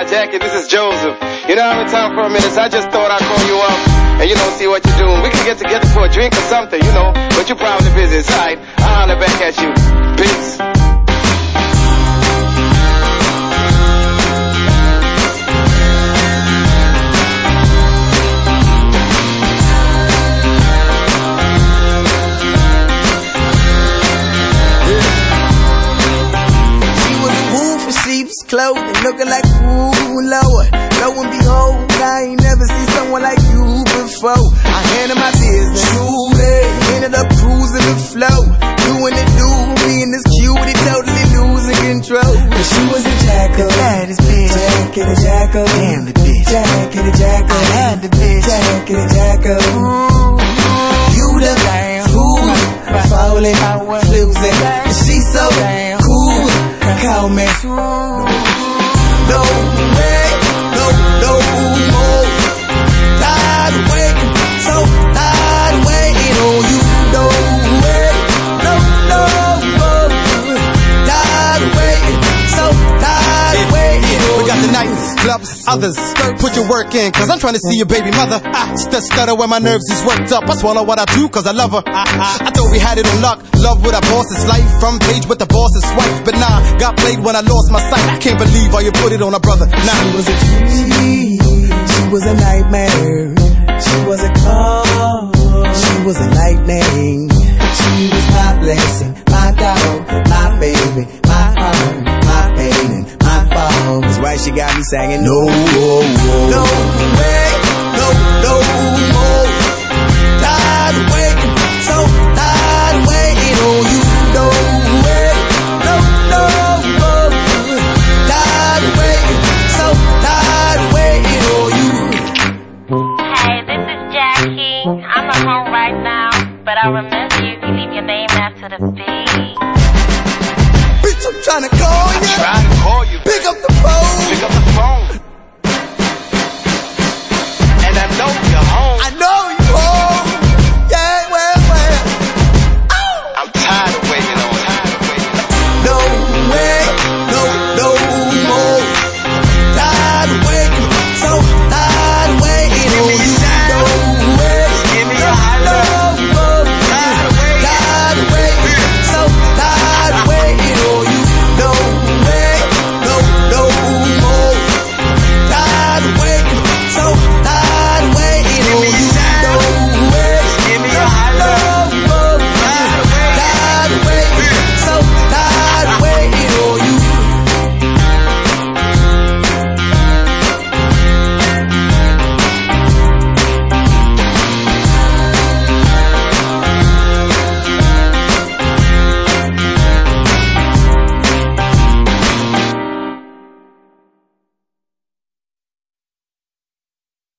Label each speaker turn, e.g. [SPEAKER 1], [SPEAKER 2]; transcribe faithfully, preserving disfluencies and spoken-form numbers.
[SPEAKER 1] Hi, Jackie, this is Joseph. You know, I'm in town for a minute, so I just thought I'd call you up and, you know, see what you're doing. We can get together for a drink or something, you know, but you're probably busy. It's all right. I'll holler back at you. Peace.
[SPEAKER 2] Clothing, looking like ooh, Lord. Lo and behold, I ain't never seen someone like you before. I handle my business, truly. Ended up cruising the flow, doing it new. Me and this cutie totally losing control. But she was a jackal, the baddest bitch. Jack and a jackal, damn the bitch. Jack and a jackal, I had the bitch. Jack and a jackal. Ooh, you the damn fool, falling, losing. And she's so damn cool. Call me. No way, no, no more. Tired of waiting, so tired of waiting on you. No way, no, no more. Tired of waiting, so tired of waiting on you.
[SPEAKER 3] We got the nights, clubs, others. Put your work in, cause I'm trying to see your baby mother. I just stutter when my nerves is worked up. I swallow what I do cause I love her. I, I, I thought we had it on luck. Love with our boss's life. From page with the boss's wife. But nah, got played when I lost my sight. I can't believe how you put it on a brother. Nah.
[SPEAKER 2] She was a she, she was a nightmare. She was a call. She was a lightning. She was my blessing, my dog, my baby, my heart, my pain, and my fall. That's why she got me singing no, no way, no, no more. Tired of waiting, so tired of waiting on you. No way, no, no more. Tired of waiting, so tired of waiting on you.
[SPEAKER 4] Hey, this is Jackie. I'm at home right now, but I remember you. You leave your name after the beat.
[SPEAKER 2] Bitch, I'm trying to call you.